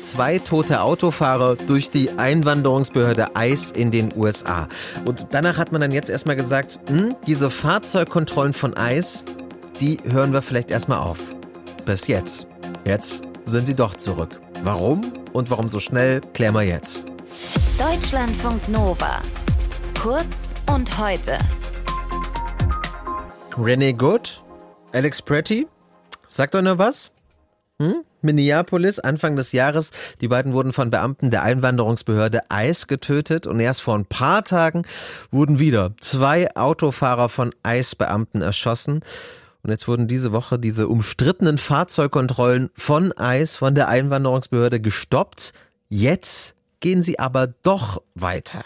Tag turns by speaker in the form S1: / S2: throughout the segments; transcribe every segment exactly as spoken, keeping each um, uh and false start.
S1: Zwei tote Autofahrer durch die Einwanderungsbehörde ICE in den U S A. Und danach hat man dann jetzt erstmal gesagt, hm, diese Fahrzeugkontrollen von ICE, die hören wir vielleicht erstmal auf. Bis jetzt. Jetzt sind sie doch zurück. Warum und warum so schnell, klären wir jetzt.
S2: Deutschlandfunk Nova. Kurz und heute.
S1: Renee Good, Alex Pretty, sagt euch noch was? Hm? Minneapolis, Anfang des Jahres. Die beiden wurden von Beamten der Einwanderungsbehörde ICE getötet und erst vor ein paar Tagen wurden wieder zwei Autofahrer von ICE-Beamten erschossen. Und jetzt wurden diese Woche diese umstrittenen Fahrzeugkontrollen von ICE, von der Einwanderungsbehörde gestoppt. Jetzt gehen sie aber doch weiter.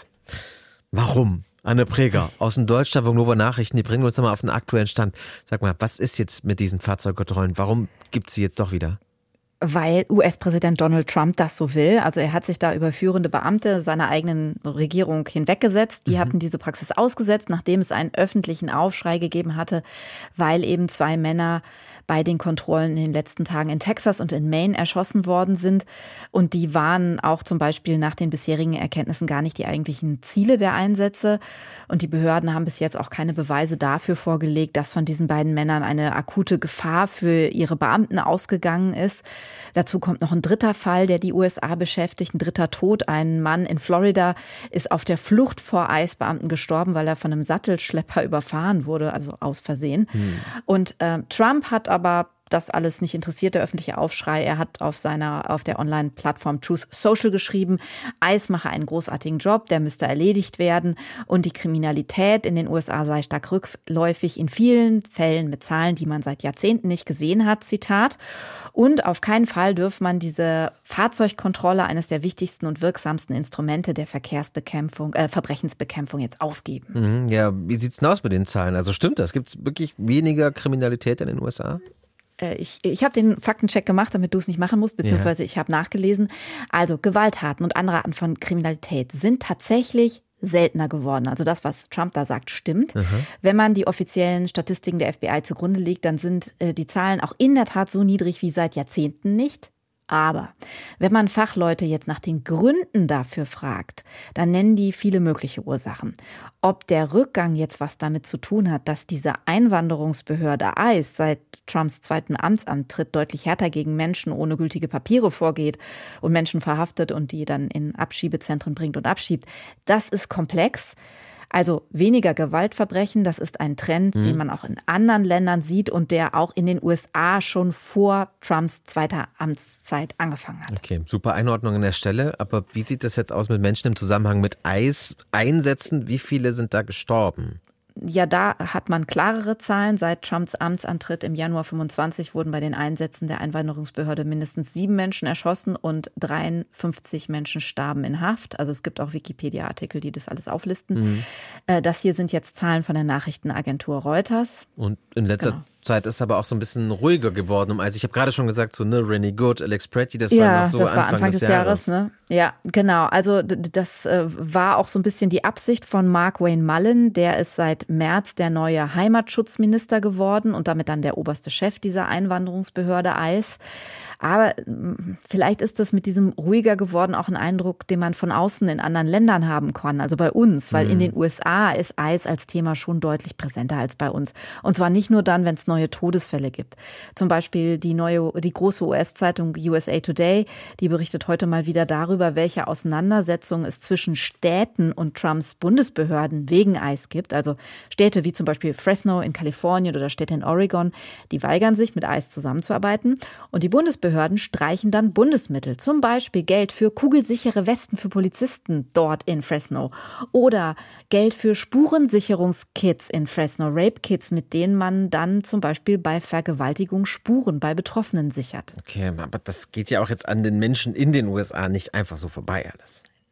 S1: Warum? Anne Preger aus dem Deutschlandfunk Nova Nachrichten, die bringen uns nochmal auf den aktuellen Stand. Sag mal, was ist jetzt mit diesen Fahrzeugkontrollen? Warum gibt es sie jetzt doch wieder?
S3: Weil U S-Präsident Donald Trump das so will. Also er hat sich da über führende Beamte seiner eigenen Regierung hinweggesetzt. Die mhm. hatten diese Praxis ausgesetzt, nachdem es einen öffentlichen Aufschrei gegeben hatte, weil eben zwei Männer bei den Kontrollen in den letzten Tagen in Texas und in Maine erschossen worden sind. Und die waren auch zum Beispiel nach den bisherigen Erkenntnissen gar nicht die eigentlichen Ziele der Einsätze. Und die Behörden haben bis jetzt auch keine Beweise dafür vorgelegt, dass von diesen beiden Männern eine akute Gefahr für ihre Beamten ausgegangen ist. Dazu kommt noch ein dritter Fall, der die U S A beschäftigt, ein dritter Tod. Ein Mann in Florida ist auf der Flucht vor ICE-Beamten gestorben, weil er von einem Sattelschlepper überfahren wurde, also aus Versehen. Hm. Und äh, Trump hat aber das alles nicht interessiert, der öffentliche Aufschrei. Er hat auf seiner, auf der Online-Plattform Truth Social geschrieben, ICE mache einen großartigen Job, der müsste erledigt werden und die Kriminalität in den U S A sei stark rückläufig, in vielen Fällen mit Zahlen, die man seit Jahrzehnten nicht gesehen hat, Zitat. Und auf keinen Fall dürfe man diese Fahrzeugkontrolle, eines der wichtigsten und wirksamsten Instrumente der Verkehrsbekämpfung, äh, Verbrechensbekämpfung, jetzt aufgeben.
S1: Mhm, ja, wie sieht's denn aus mit den Zahlen? Also stimmt das? Gibt es wirklich weniger Kriminalität in den U S A?
S3: Ich, ich habe den Faktencheck gemacht, damit du es nicht machen musst, beziehungsweise ja. ich habe nachgelesen. Also Gewalttaten und andere Arten von Kriminalität sind tatsächlich seltener geworden. Also das, was Trump da sagt, stimmt. Aha. Wenn man die offiziellen Statistiken der F B I zugrunde legt, dann sind äh, die Zahlen auch in der Tat so niedrig wie seit Jahrzehnten nicht. Aber wenn man Fachleute jetzt nach den Gründen dafür fragt, dann nennen die viele mögliche Ursachen. Ob der Rückgang jetzt was damit zu tun hat, dass diese Einwanderungsbehörde ICE seit Trumps zweiten Amtsantritt deutlich härter gegen Menschen ohne gültige Papiere vorgeht und Menschen verhaftet und die dann in Abschiebezentren bringt und abschiebt, das ist komplex. Also weniger Gewaltverbrechen, das ist ein Trend, mhm. den man auch in anderen Ländern sieht und der auch in den U S A schon vor Trumps zweiter Amtszeit angefangen hat.
S1: Okay, super Einordnung an der Stelle. Aber wie sieht das jetzt aus mit Menschen im Zusammenhang mit ICE-Einsätzen? Wie viele sind da gestorben?
S3: Ja, da hat man klarere Zahlen. Seit Trumps Amtsantritt im Januar fünfundzwanzig wurden bei den Einsätzen der Einwanderungsbehörde mindestens sieben Menschen erschossen und dreiundfünfzig Menschen starben in Haft. Also es gibt auch Wikipedia-Artikel, die das alles auflisten. Mhm. Das hier sind jetzt Zahlen von der Nachrichtenagentur Reuters.
S1: Und in letzter genau. Zeit ist aber auch so ein bisschen ruhiger geworden. Also ich habe gerade schon gesagt, so ne, Renee Good, Alex Pretty, das
S3: ja,
S1: war noch so
S3: das war
S1: Anfang,
S3: Anfang des, des Jahres. Jahres ne? Ja, genau. Also das äh, war auch so ein bisschen die Absicht von Mark Wayne Mullen. Der ist seit März der neue Heimatschutzminister geworden und damit dann der oberste Chef dieser Einwanderungsbehörde ICE. Aber vielleicht ist das mit diesem ruhiger geworden auch ein Eindruck, den man von außen in anderen Ländern haben kann, also bei uns, weil mhm. in den U S A ist ICE als Thema schon deutlich präsenter als bei uns. Und zwar nicht nur dann, wenn es neue Todesfälle gibt. Zum Beispiel die neue, die große U S-Zeitung U S A Today, die berichtet heute mal wieder darüber, welche Auseinandersetzungen es zwischen Städten und Trumps Bundesbehörden wegen ICE gibt. Also Städte wie zum Beispiel Fresno in Kalifornien oder Städte in Oregon, die weigern sich, mit ICE zusammenzuarbeiten. Und die Bundesbehörden Behörden streichen dann Bundesmittel, zum Beispiel Geld für kugelsichere Westen für Polizisten dort in Fresno oder Geld für Spurensicherungskits in Fresno, Rape-Kits, mit denen man dann zum Beispiel bei Vergewaltigung Spuren bei Betroffenen sichert.
S1: Okay, aber das geht ja auch jetzt an den Menschen in den U S A nicht einfach so vorbei alles.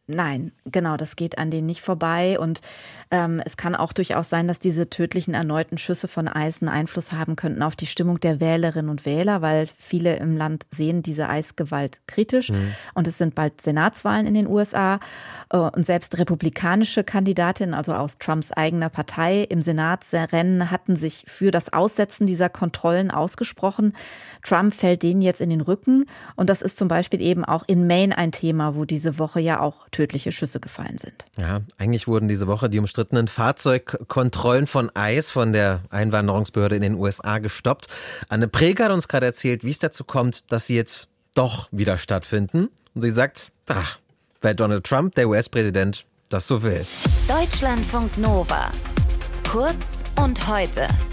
S3: Nein, genau, das geht an denen nicht vorbei und ähm, es kann auch durchaus sein, dass diese tödlichen erneuten Schüsse von Ice einen Einfluss haben könnten auf die Stimmung der Wählerinnen und Wähler, weil viele im Land sehen diese Eisgewalt kritisch mhm. und es sind bald Senatswahlen in den U S A und selbst republikanische Kandidatinnen, also aus Trumps eigener Partei im Senatsrennen, hatten sich für das Aussetzen dieser Kontrollen ausgesprochen. Trump fällt denen jetzt in den Rücken und das ist zum Beispiel eben auch in Maine ein Thema, wo diese Woche ja auch tödliche Schüsse gefallen sind.
S1: Ja, eigentlich wurden diese Woche die umstrittenen Fahrzeugkontrollen von ICE, von der Einwanderungsbehörde in den U S A, gestoppt. Anne Preger hat uns gerade erzählt, wie es dazu kommt, dass sie jetzt doch wieder stattfinden. Und sie sagt, ach, weil Donald Trump, der U S-Präsident, das so will.
S2: Deutschlandfunk Nova. Kurz und heute.